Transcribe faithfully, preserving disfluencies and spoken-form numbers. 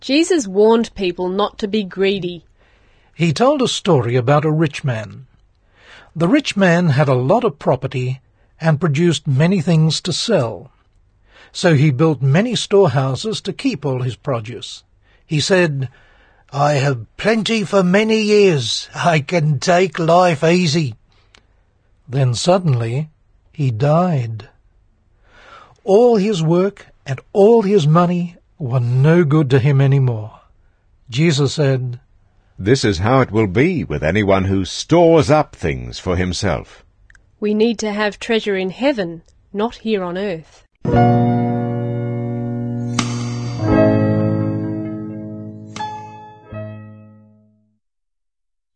Jesus warned people not to be greedy. He told a story about a rich man. The rich man had a lot of property and produced many things to sell. So he built many storehouses to keep all his produce. He said, "I have plenty for many years. I can take life easy." Then suddenly he died. All his work and all his money were no good to him anymore. Jesus said, "This is how it will be with anyone who stores up things for himself." We need to have treasure in heaven, not here on earth.